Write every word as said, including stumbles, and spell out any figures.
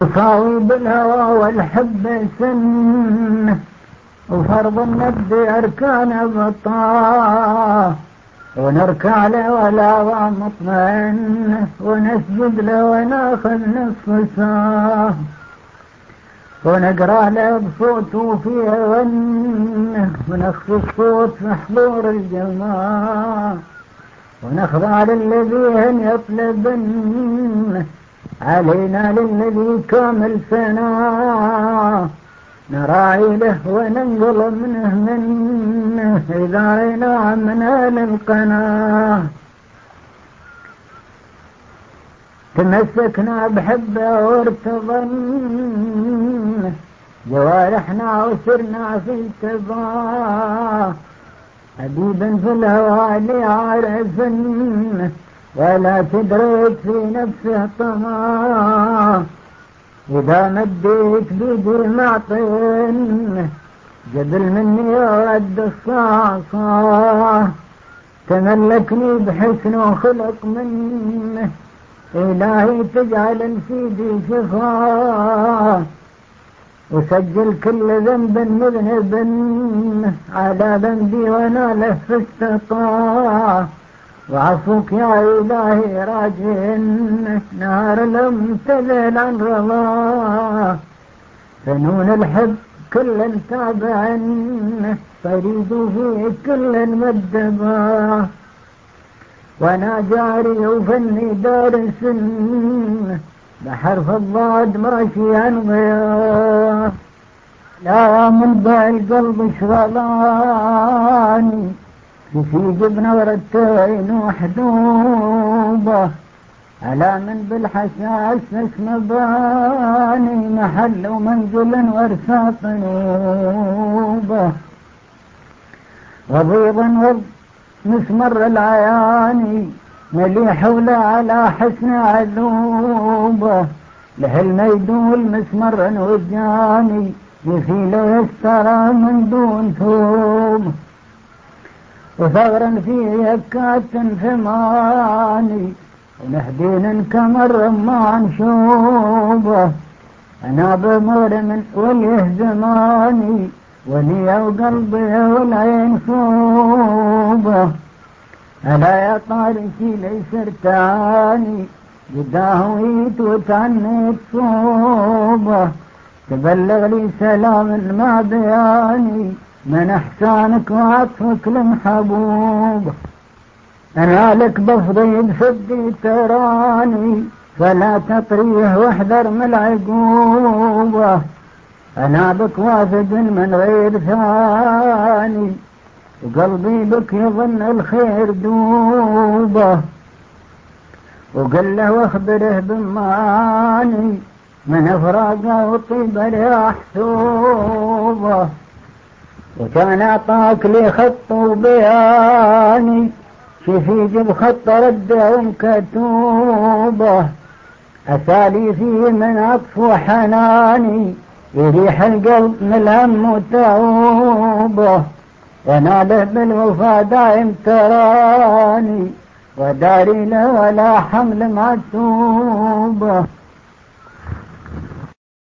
يساوي بالهوى والحب سنه، وفرض الند أركان بطاه، ونركع له ولا مطمئن، ونسجد له وناخذ نصف ساه، ونقرأ له بصوت وفيه ونه، ونخفي الصوت في حضور الجماعة، ونخضع للذي يطلبن، علينا للذي كامل سناه، نراعي له وننقل منه منه، إذا رينا من أهل القناة. تمسكنا بحبه وارتضن، جوارحنا وسرنا في تباه، حبيبا في الهوى ليعرفن، ولا تدرك في نفسه طماه، إذا مديت بيدي معطن، جبل مني ورد الصاصة، تملكني بحسن وخلق منه، إلهي تجعل سيدي شفاه، وسجل كل ذنب مذنب على ذنبي وانا له استطاع، وعفوك يا إلهي راجين، نار الامتثل عن رضاه، فنون الحب كل تابع، طريد فيه كل مدباه، وانا جاري وفني دارس، بحرف الضاد ماشي عن غياه، لا من بالقلب شغلاني، في جبن ورتين وحدوبه، على من بالحساس اسم باني، محل ومنزل ورثى طنوبه، غضيضا ومسمر العياني، مليح ولا على حسن عذوبه، له الميدول مسمر وجاني، يفيل ويسترى من دون ثوب، وثغرا في يكات ثماني، ونهدين كمر رمان شوبه، أنا بمرم وليه زماني، ولي وقلبي والعين صوبه، ألا يا طارشي ليس ارتعاني، قداهويت وتعنيت صوبه، تبلغ لي سلام ما بياني، من احسانك وعطفك لمحبوب، انا لك بفضي بفدي تراني، فلا تطريه واحذر من العقوبة، انا بك واثق من غير ثاني، وقلبي بك يظن الخير دوبه، وقل له واخبره بمعاني، من افراقه وطيب رياح ثوبه، وكان اعطاك لي خط وبياني، شفي جب خط رده ومكتوبه، اسالي فيه من عطف وحناني، يريح القلب من الهم وتعوبه، وناله بالوفا دائم تراني، وداري له ولا حمل معتوبه.